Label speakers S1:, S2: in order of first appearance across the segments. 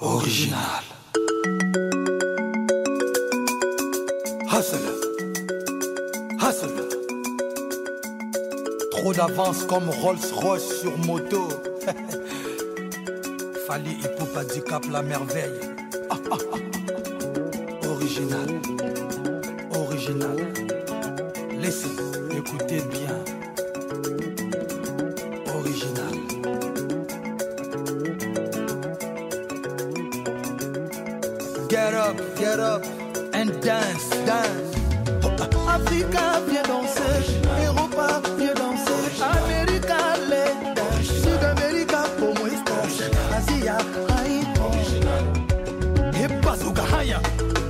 S1: Original. Hustle. Hustle. Trop d'avance comme Rolls-Royce sur moto. Fali Ipupa du Cap la merveille. Original. Original. Laissez, écoutez bien. Original. Get up and dance, dance. Africa, viens danser. Europa, viens danser. America, let dance. Sud-America, pour moi, stage. Asia, Haïti. Hip bazooka, haya.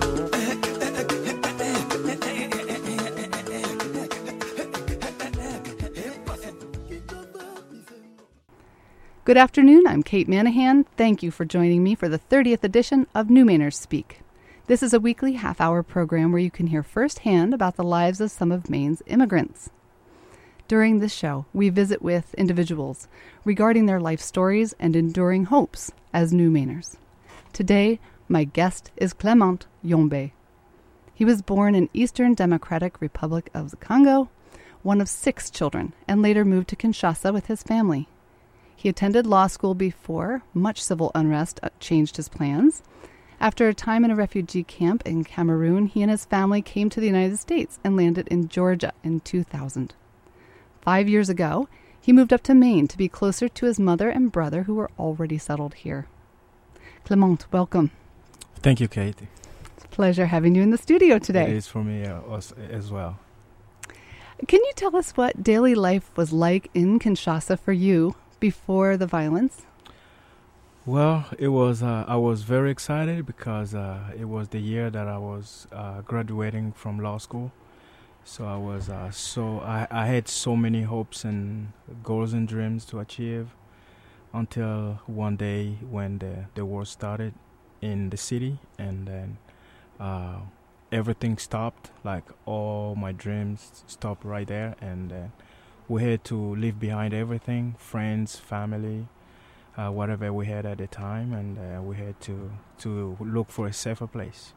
S2: Good afternoon, I'm Kate Manahan. Thank you for joining me for the 30th edition of New Mainers Speak. This is a weekly half-hour program where you can hear firsthand about the lives of some of Maine's immigrants. During this show, we visit with individuals regarding their life stories and enduring hopes as New Mainers. Today, my guest is Clement Yombe. He was born in Eastern Democratic Republic of the Congo, one of 6 children, and later moved to Kinshasa with his family. He attended law school before much civil unrest changed his plans. After a time in a refugee camp in Cameroon, he and his family came to the United States and landed in Georgia in 2000. 5 years ago, he moved up to Maine to be closer to his mother and brother who were already settled here. Clement, welcome.
S3: Thank you, Kate.
S2: It's a pleasure having you in the studio today.
S3: It is for me as well.
S2: Can you tell us what daily life was like in Kinshasa for you before the violence?
S3: Well, it was. I was very excited because it was the year that I was graduating from law school. So I was I had so many hopes and goals and dreams to achieve until one day when the war started in the city, and then everything stopped. Like all my dreams stopped right there, and we had to leave behind everything, friends, family, whatever we had at the time, and we had to look for a safer place.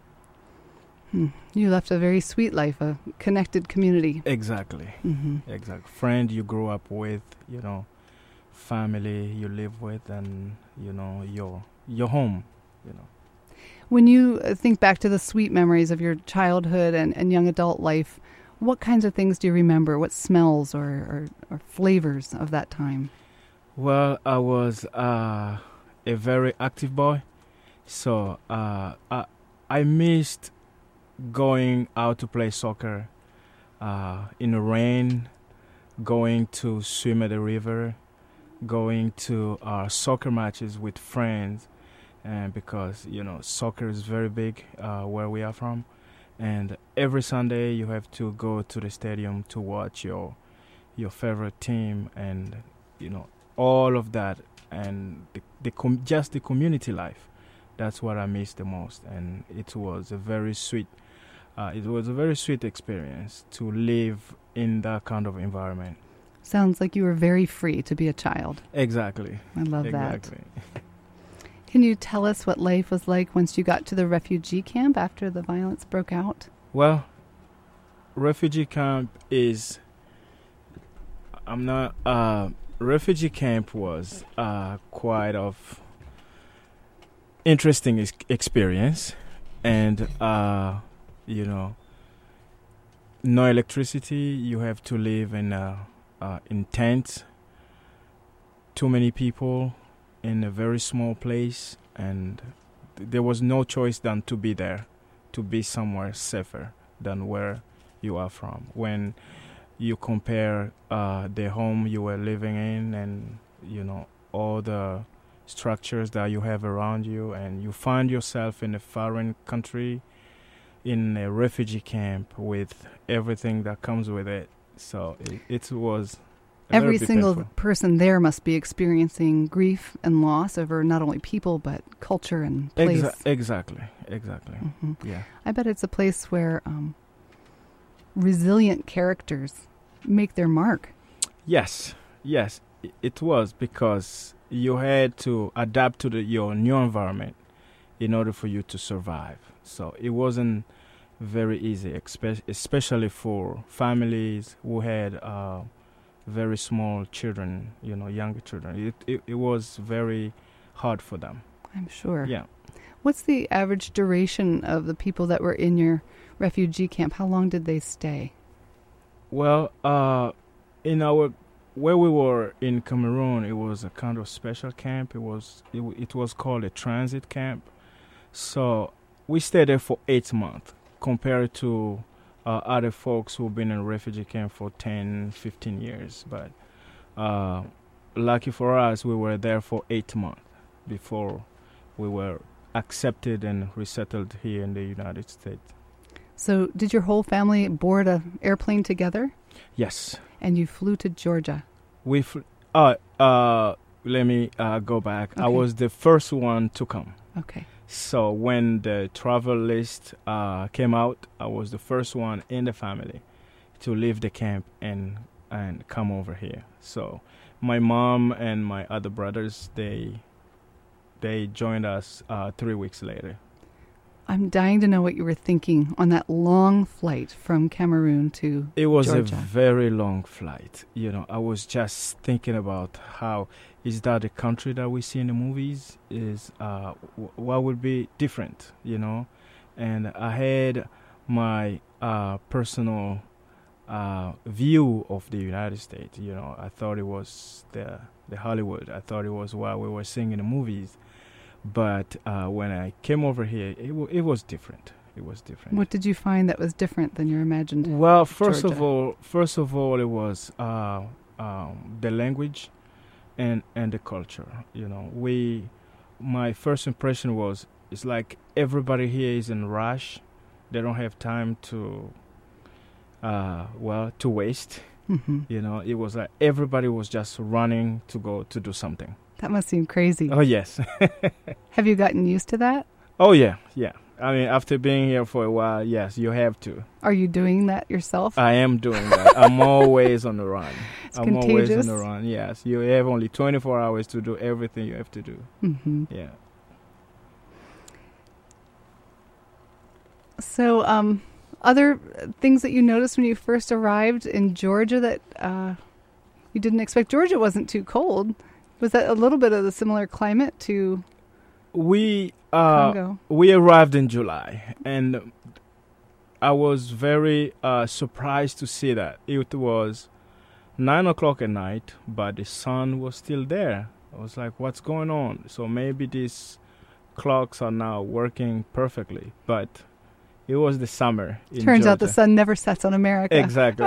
S2: You left a very sweet life, a connected community.
S3: Exactly.
S2: Mm-hmm.
S3: Exactly. Friend you grew up with, family you live with, and, your home,
S2: When you think back to the sweet memories of your childhood and young adult life, what kinds of things do you remember? What smells or flavors of that time?
S3: Well, I was a very active boy, so I missed going out to play soccer in the rain, going to swim at the river, going to soccer matches with friends, and because soccer is very big where we are from. And every Sunday you have to go to the stadium to watch your favorite team, and all of that, and just the community life. That's what I miss the most, and it was a very sweet experience to live in that kind of environment.
S2: Sounds like you were very free to be a child.
S3: Exactly.
S2: I love that.
S3: Exactly.
S2: Can you tell us what life was like once you got to the refugee camp after the violence broke out?
S3: Well, refugee camp is... refugee camp was quite of interesting experience, and no electricity. You have to live in tents. Too many people in a very small place, and there was no choice than to be there, to be somewhere safer than where you are from. When you compare the home you were living in and all the structures that you have around you, and you find yourself in a foreign country, in a refugee camp with everything that comes with it. So it was
S2: every single person there must be experiencing grief and loss over not only people but culture and place.
S3: Exactly. Mm-hmm. Yeah.
S2: I bet it's a place where resilient characters make their mark.
S3: Yes, it was, because you had to adapt to your new environment. in order for you to survive. So it wasn't very easy, especially for families who had very small children, younger children. It was very hard for them.
S2: I'm sure.
S3: Yeah.
S2: What's the average duration of the people that were in your refugee camp? How long did they stay?
S3: Well, where we were in Cameroon, it was a kind of special camp. It was called a transit camp. So we stayed there for 8 months compared to other folks who've been in a refugee camp for 10, 15 years. But lucky for us, we were there for 8 months before we were accepted and resettled here in the United States.
S2: So did your whole family board an airplane together?
S3: Yes.
S2: And you flew to Georgia?
S3: Let me go back.
S2: Okay.
S3: I was the first one to come.
S2: Okay.
S3: So when the travel list came out, I was the first one in the family to leave the camp and come over here. So my mom and my other brothers, they joined us 3 weeks later.
S2: I'm dying to know what you were thinking on that long flight from Cameroon to Georgia.
S3: It was a very long flight. I was just thinking about how is that the country that we see in the movies? Is what would be different, And I had my personal view of the United States. I thought it was the Hollywood. I thought it was what we were seeing in the movies. But when I came over here, it was different. It was different.
S2: What did you find that was different than you imagined?
S3: Well, first
S2: Georgia?
S3: of all, it was the language and the culture. My first impression was it's like everybody here is in rush. They don't have time to waste.
S2: Mm-hmm.
S3: It was like everybody was just running to go to do something.
S2: That must seem crazy.
S3: Oh, yes.
S2: Have you gotten used to that?
S3: Oh, yeah. I mean, after being here for a while, yes, you have to.
S2: Are you doing that yourself?
S3: I am doing that. I'm always on the run.
S2: It's
S3: I'm
S2: contagious.
S3: Always on the run, yes. You have only 24 hours to do everything you have to do.
S2: Mm-hmm.
S3: Yeah.
S2: So, other things that you noticed when you first arrived in Georgia that you didn't expect? Georgia wasn't too cold. Was that a little bit of the similar climate to Congo?
S3: We arrived in July, and I was very surprised to see that it was 9 o'clock at night, but the sun was still there. I was like, what's going on? So maybe these clocks are now working perfectly, but it was the summer in
S2: Turns
S3: Georgia.
S2: out the sun never sets on America.
S3: Exactly.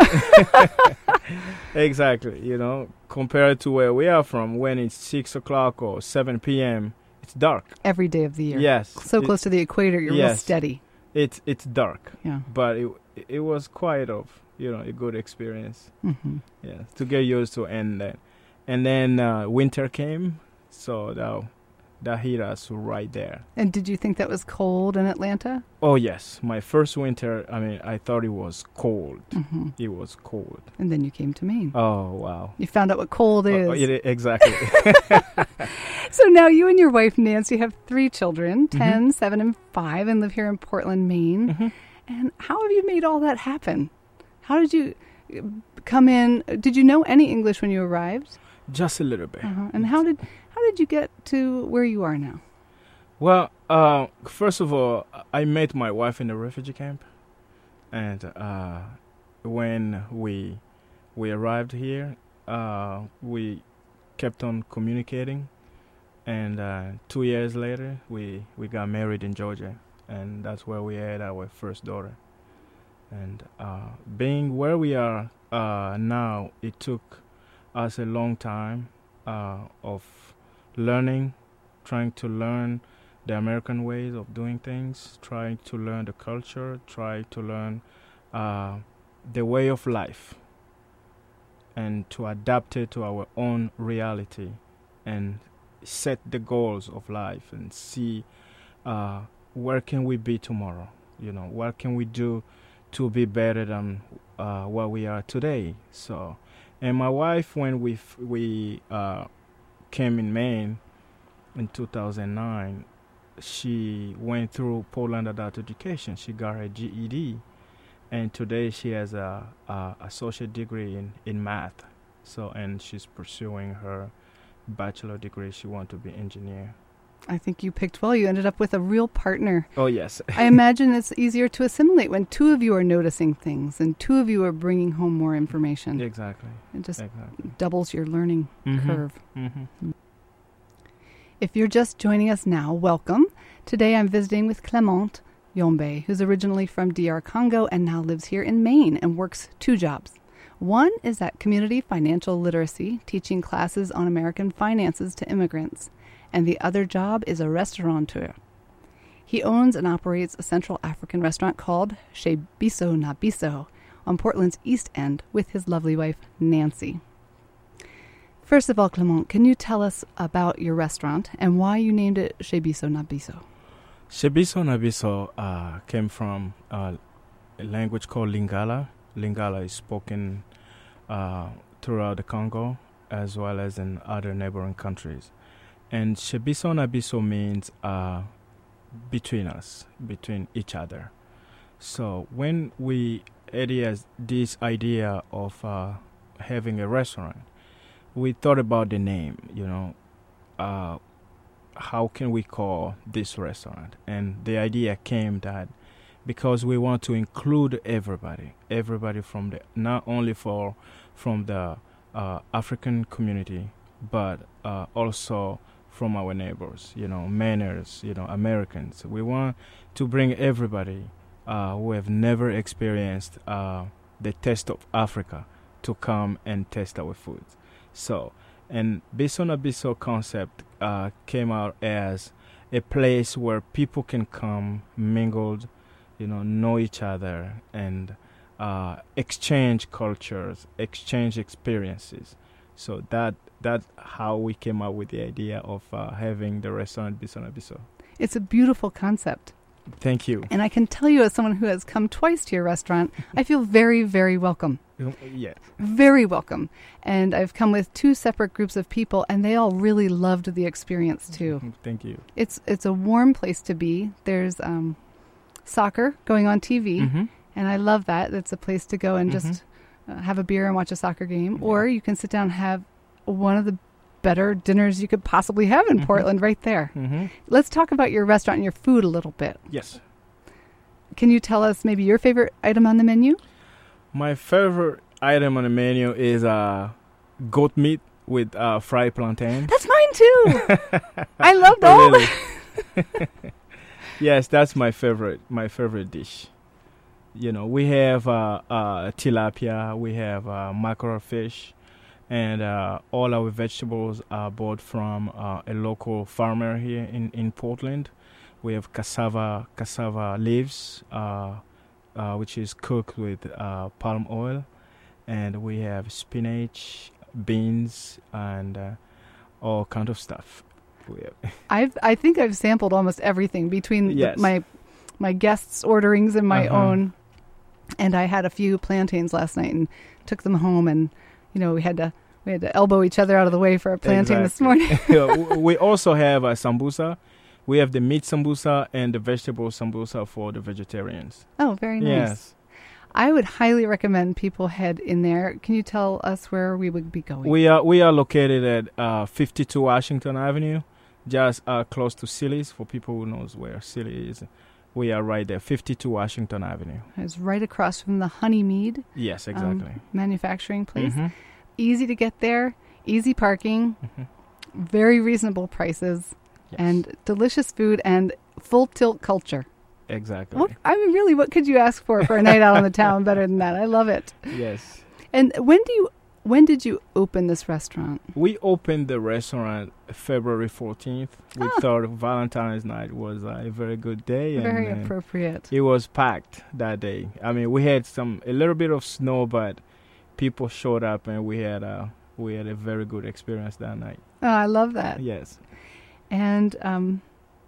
S3: Exactly. Compared to where we are from, when it's 6 o'clock or 7 p.m., it's dark.
S2: Every day of the year.
S3: Yes.
S2: So close to the equator, you're real steady.
S3: It's dark.
S2: Yeah.
S3: But it was quite of, a good experience.
S2: Mm-hmm.
S3: Yeah, to get used to. And then winter came, so that hit us right there.
S2: And did you think that was cold in Atlanta?
S3: Oh, yes. My first winter, I thought it was cold.
S2: Mm-hmm.
S3: It was cold.
S2: And then you came to Maine.
S3: Oh, wow.
S2: You found out what cold is.
S3: Exactly.
S2: So now you and your wife, Nancy, have 3 children, 10,
S3: Mm-hmm.
S2: 7, and 5, and live here in Portland, Maine.
S3: Mm-hmm.
S2: And how have you made all that happen? How did you come in? Did you know any English when you arrived?
S3: Just a little bit.
S2: Uh-huh. And how did you get to where you are now?
S3: Well, first of all, I met my wife in the refugee camp, and when we arrived here, we kept on communicating, and 2 years later, we got married in Georgia, and that's where we had our first daughter. And being where we are now, it took us a long time of learning, trying to learn the American ways of doing things, trying to learn the culture, trying to learn the way of life, and to adapt it to our own reality and set the goals of life and see where can we be tomorrow, what can we do to be better than what we are today. So, and my wife, when we came in Maine in 2009, she went through Poland Adult Education. She got her GED, and today she has a associate degree in math. So, and she's pursuing her bachelor degree. She wants to be engineer.
S2: I think you picked well. You ended up with a real partner.
S3: Oh, yes.
S2: I imagine it's easier to assimilate when two of you are noticing things and two of you are bringing home more information.
S3: Exactly.
S2: It just
S3: Exactly.
S2: doubles your learning curve.
S3: Mm-hmm.
S2: If you're just joining us now, welcome. Today I'm visiting with Clémente Yombe, who's originally from DR Congo and now lives here in Maine and works two jobs. One is at Community Financial Literacy, teaching classes on American finances to immigrants. And the other job is a restaurateur. He owns and operates a Central African restaurant called Chez Bisso na Bisso on Portland's East End with his lovely wife, Nancy. First of all, Clémente, can you tell us about your restaurant and why you named it Chez Bisso na Bisso?
S3: Chez Bisso na Bisso came from a language called Lingala. Lingala is spoken throughout the Congo as well as in other neighboring countries. And Chez Bisso na Bisso means between us, between each other. So when we had this idea of having a restaurant, we thought about the name, how can we call this restaurant? And the idea came that because we want to include everybody from the, not only from the African community, but also from our neighbors, Mainers, Americans. We want to bring everybody who have never experienced the taste of Africa to come and taste our foods. So, and Bisso na Bisso concept came out as a place where people can come, mingled, know each other, and exchange cultures, exchange experiences. So that's how we came up with the idea of having the restaurant Bisso na Bisso.
S2: It's a beautiful concept.
S3: Thank you.
S2: And I can tell you, as someone who has come twice to your restaurant, I feel very, very welcome.
S3: Yeah.
S2: Very welcome. And I've come with two separate groups of people, and they all really loved the experience, too.
S3: Thank you.
S2: It's a warm place to be. There's soccer going on TV, and I love that. It's a place to go and just have a beer and watch a soccer game. Yeah. Or you can sit down and have one of the better dinners you could possibly have in Portland right there. Let's talk about your restaurant and your food a little bit.
S3: Yes.
S2: Can you tell us maybe your favorite item on the menu? My
S3: favorite item on the menu is goat meat with fried plantain.
S2: That's mine too. I loved all
S3: really? Yes, that's my favorite dish. We have tilapia, we have mackerel fish, and all our vegetables are bought from a local farmer here in Portland. We have cassava leaves, which is cooked with palm oil, and we have spinach, beans, and all kind of stuff.
S2: I think I've sampled almost everything between my guests' orderings and my own. And I had a few plantains last night and took them home, and we had to elbow each other out of the way for a plantain this morning.
S3: We also have a sambusa. We have the meat sambusa and the vegetable sambusa for the vegetarians.
S2: Oh, very nice.
S3: Yes.
S2: I would highly recommend people head in there. Can you tell us where we would be going?
S3: We are located at 52 Washington Avenue, just close to Silly's. For people who knows where Silly is, we are right there, 52 Washington Avenue.
S2: It's right across from the Honeymead.
S3: Yes, exactly.
S2: Manufacturing place. Easy to get there, easy parking, very reasonable prices, and delicious food and full tilt culture.
S3: Exactly.
S2: What could you ask for a night out on the town better than that? I love it.
S3: Yes.
S2: And when did you open this restaurant?
S3: We opened the restaurant February 14th. We thought Valentine's night was a very good day.
S2: Very appropriate.
S3: It was packed that day. I mean, we had a little bit of snow, but people showed up, and we had a very good experience that night.
S2: Oh, I love that.
S3: Yes.
S2: And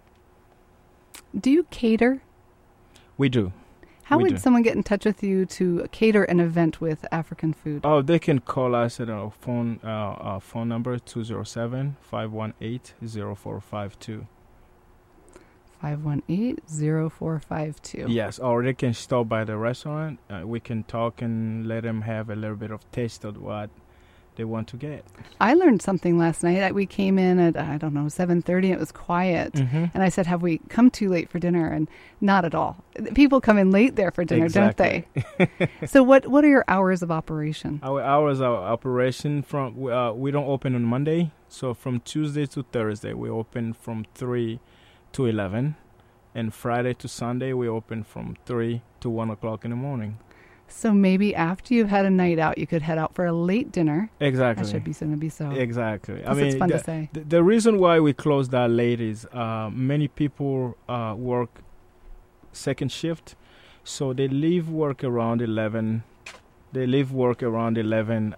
S2: do you cater?
S3: We do.
S2: How would someone get in touch with you to cater an event with African food?
S3: Oh, they can call us at our phone number 207-518-0452.
S2: 518-0452.
S3: Yes, or they can stop by the restaurant. We can talk and let them have a little bit of taste of what they want to get.
S2: I learned something last night. We came in at, 7:30. It was quiet.
S3: Mm-hmm.
S2: And I said, have we come too late for dinner? And not at all. People come in late there for dinner,
S3: Exactly.
S2: don't they? So what are your hours of operation?
S3: Our hours of operation we don't open on Monday. So from Tuesday to Thursday, we open from 3 to 11. And Friday to Sunday, we open from 3 to 1 o'clock in the morning.
S2: So maybe after you've had a night out, you could head out for a late dinner.
S3: Exactly.
S2: That should be going to be so.
S3: Exactly.
S2: It's fun to say.
S3: The reason why we close that late is many people work second shift. So they leave work around 11. They leave work around 11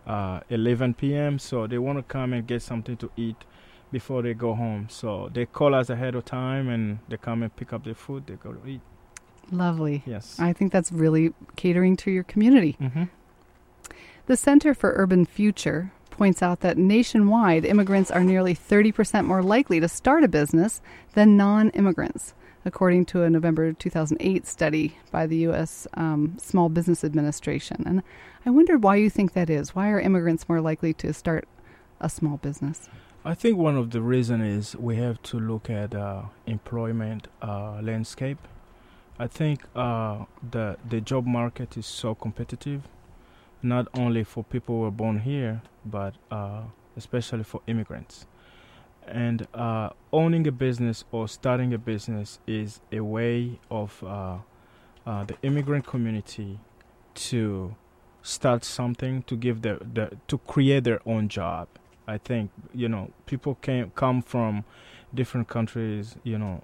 S3: p.m. So they want to come and get something to eat before they go home. So they call us ahead of time and they come and pick up their food. They go to eat.
S2: Lovely.
S3: Yes.
S2: I think that's really catering to your community.
S3: Mm-hmm.
S2: The Center for Urban Future points out that nationwide, immigrants are nearly 30% more likely to start a business than non-immigrants, according to a November 2008 study by the U.S. Small Business Administration. And I wondered why you think that is. Why are immigrants more likely to start a small business?
S3: I think one of the reasons is we have to look at employment landscape. I think the job market is so competitive, not only for people who are born here, but especially for immigrants. And owning a business or starting a business is a way of the immigrant community to start something, to give to create their own job. I think, people come from different countries,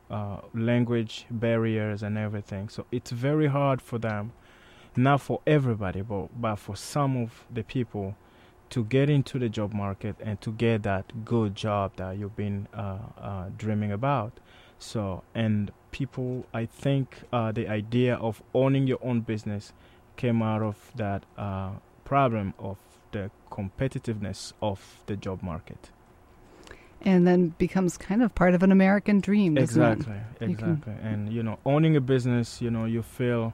S3: language barriers and everything. So it's very hard for them, not for everybody, but for some of the people to get into the job market and to get that good job that you've been dreaming about. So, and people, I think the idea of owning your own business came out of that problem of the competitiveness of the job market.
S2: And then becomes kind of part of an American dream,
S3: Exactly.
S2: Exactly.
S3: And, owning a business, you feel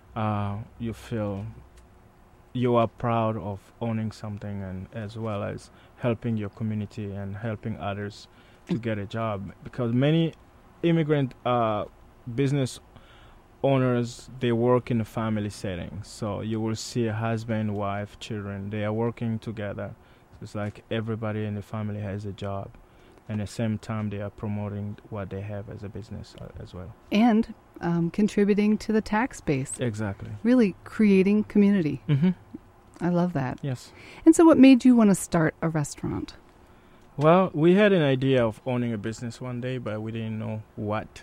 S3: you are proud of owning something, and as well as helping your community and helping others to get a job. Because many immigrant business owners, they work in a family setting. So you will see a husband, wife, children, they are working together. So it's like everybody in the family has a job. And at the same time, they are promoting what they have as a business as well.
S2: And contributing to the tax base.
S3: Exactly.
S2: Really creating community.
S3: Mm-hmm.
S2: I love that.
S3: Yes.
S2: And so what made you want to start a restaurant?
S3: Well, we had an idea of owning a business one day, but we didn't know what.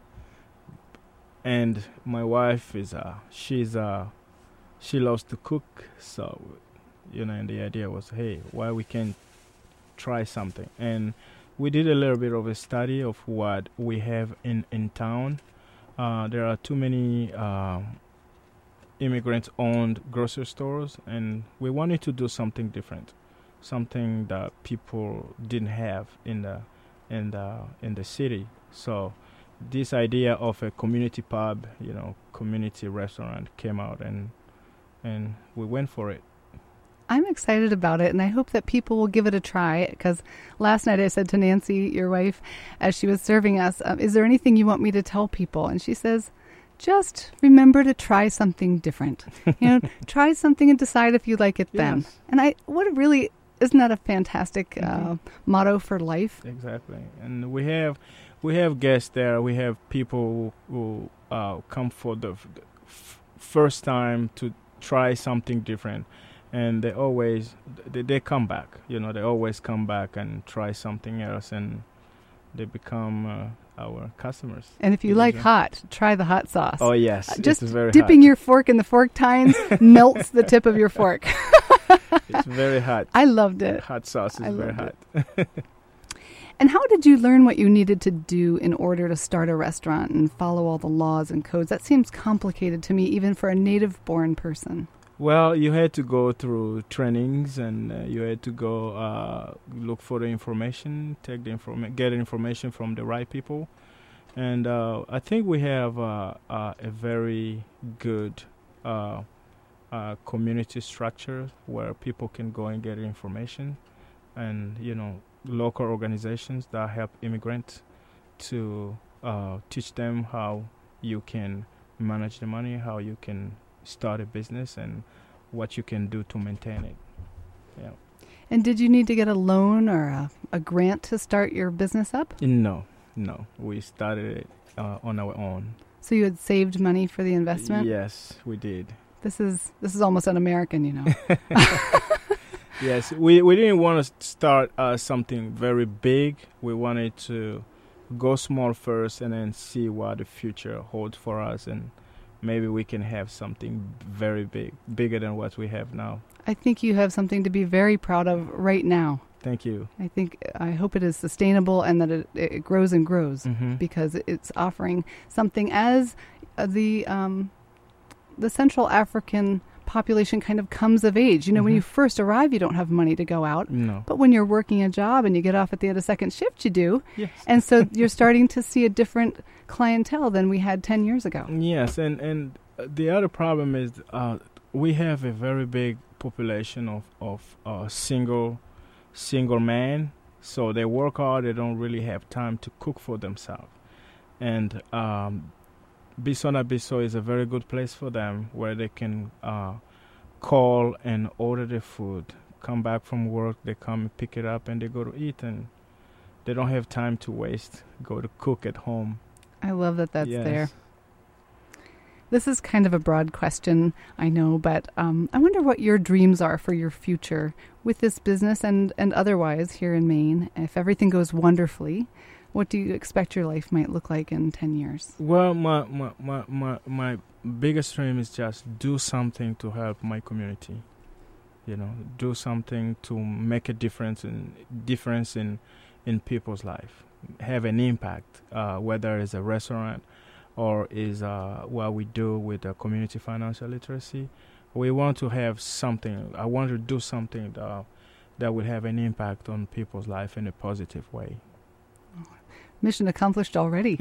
S3: And my wife she loves to cook. So, and the idea was, hey, why we can't try something? And we did a little bit of a study of what we have in town. There are too many immigrant-owned grocery stores, and we wanted to do something different, something that people didn't have in the city. So this idea of a community pub, community restaurant came out, and we went for it.
S2: I'm excited about it, and I hope that people will give it a try, because last night I said to Nancy, your wife, as she was serving us, is there anything you want me to tell people? And she says, just remember to try something different. Try something and decide if you like it then.
S3: Yes.
S2: And isn't that a fantastic motto for life?
S3: Exactly. And we have guests there. We have people who come for the first time to try something different. And they always they come back. They always come back and try something else, and they become our customers.
S2: And if you like hot, try the hot sauce.
S3: Oh yes,
S2: just
S3: it's very
S2: dipping
S3: hot.
S2: your fork in the fork tines melts the tip of your fork.
S3: It's very hot.
S2: I loved it.
S3: Hot sauce is very hot.
S2: And how did you learn what you needed to do in order to start a restaurant and follow all the laws and codes? That seems complicated to me, even for a native-born person.
S3: Well, you had to go through trainings, and you had to go look for the information, get the information from the right people, And I think we have a very good community structure where people can go and get information, and local organizations that help immigrants to teach them how you can manage the money, how you can start a business, and what you can do to maintain it. Yeah.
S2: And did you need to get a loan or a grant to start your business up?
S3: No. We started it on our own.
S2: So you had saved money for the investment?
S3: Yes, we did.
S2: This is almost un-American,
S3: Yes, we didn't want to start something very big. We wanted to go small first and then see what the future holds for us, and maybe we can have something very big, bigger than what we have now.
S2: I think you have something to be very proud of right now.
S3: Thank you.
S2: I hope it is sustainable and that it grows and grows,
S3: Mm-hmm.
S2: because it's offering something as the Central African population kind of comes of age. When you first arrive, you don't have money to go out.
S3: No.
S2: But when you're working a job and you get off at the end of second shift, you do.
S3: Yes.
S2: And so you're starting to see a different clientele than we had 10 years ago.
S3: Yes, and the other problem is we have a very big population of single men, so they work hard. They don't really have time to cook for themselves, and Bissona Bisso is a very good place for them, where they can call and order the food, come back from work, they come and pick it up, and they go to eat, and they don't have time to waste, go to cook at home.
S2: I love that that's
S3: Yes.
S2: there. This is kind of a broad question, I know, but I wonder what your dreams are for your future with this business and otherwise here in Maine. If everything goes wonderfully, what do you expect your life might look like in 10 years?
S3: Well, my biggest dream is just do something to help my community. Do something to make a difference in people's life, have an impact, whether it's a restaurant or is what we do with the community financial literacy. We want to have something. I want to do something that will have an impact on people's life in a positive way.
S2: Mission accomplished already.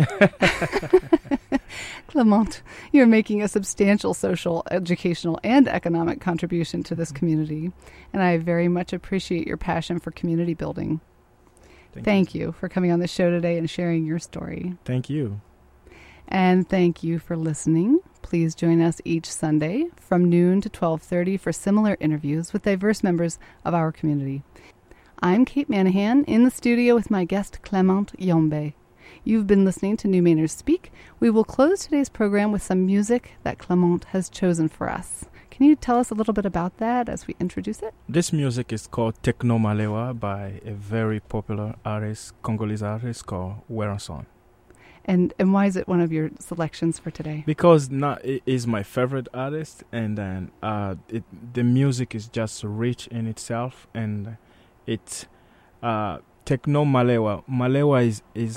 S2: Clement, you're making a substantial social, educational, and economic contribution to this community, and I very much appreciate your passion for community building. Thank you for coming on the show today and sharing your story.
S3: Thank you.
S2: And thank you for listening. Please join us each Sunday from noon to 12:30 for similar interviews with diverse members of our community. I'm Kate Manahan in the studio with my guest Clement Yombe. You've been listening to New Mainers Speak. We will close today's program with some music that Clement has chosen for us. Can you tell us a little bit about that as we introduce it?
S3: This music is called Tekno Malewa by a very popular artist, Congolese artist called Weranson.
S2: And why is it one of your selections for today?
S3: Because it is my favorite artist, and then the music is just rich in itself, and it's Tekno Malewa. Malewa is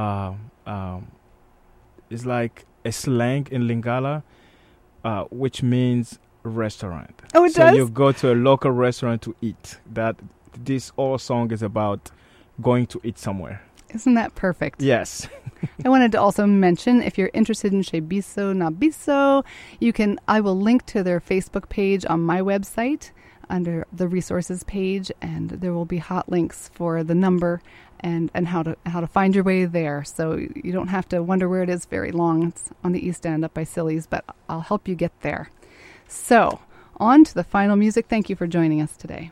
S3: like a slang in Lingala, which means restaurant.
S2: Oh, it does?
S3: So you go to a local restaurant to eat. This whole song is about going to eat somewhere.
S2: Isn't that perfect?
S3: Yes.
S2: I wanted to also mention, if you're interested in Chez Bisso na Bisso, I will link to their Facebook page on my website under the resources page, and there will be hot links for the number and how to find your way there. So you don't have to wonder where it is very long. It's on the East End up by Silly's, but I'll help you get there. So on to the final music. Thank you for joining us today.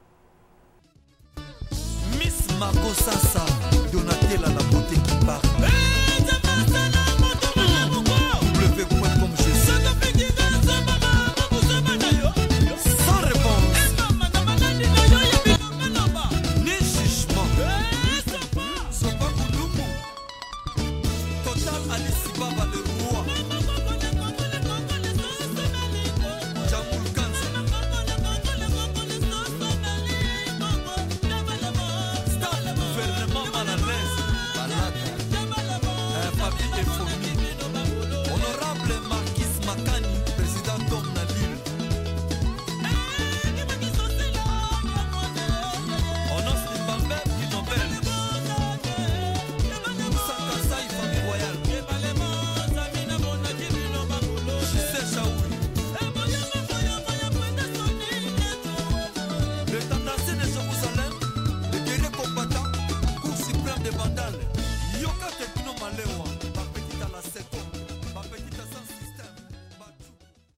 S1: Miss Makosasa, Donatella la beauté qui part. Sans réponse, ni jugement. Sopa Kouloumou, Total Alice Baba le roi. Jamoul Kanza. Stop, gouvernement.
S4: yoka tekino malewa